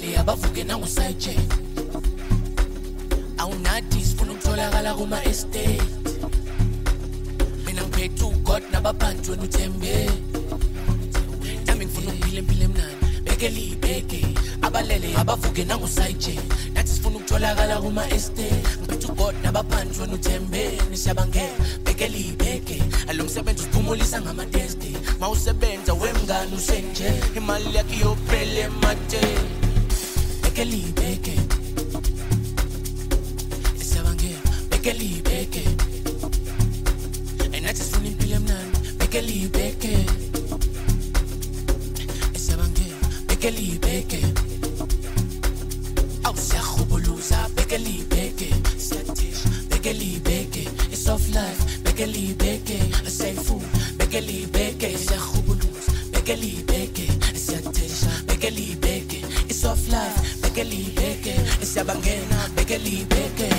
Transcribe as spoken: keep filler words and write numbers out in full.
abalele abavuke nangu-side check awunathi sifuna ukutholakala kuma-estate mina ngiphethe ugod nabaphansi wena uthembe nami ngifuna ukuphila empilo emnandi bekele ibeke abalele abavuke nangu-side check nathi sifuna ukutholakala kuma-estate ngiphethe ugod nabaphansi wena uthembeni siyabangela bekele ibeke alo msebenzi usiphumulisa ngamatesti ma usebenza wemngani usenje imali yakhe iyophela emate bekele ibeke siyabangela bekele ibeke nathi sifuna impilo emnandi bekele ibeke siyabangela bekele ibeke awu siyahubuluza bekele ibeke siyathisha bekele ibeke it's soft life bekele ibeke asayifu bekele ibeke siyahubuluza bekele ibeke siyathisha bekele ibeke it's soft life bekele ibeke siyabangela bekele ibeke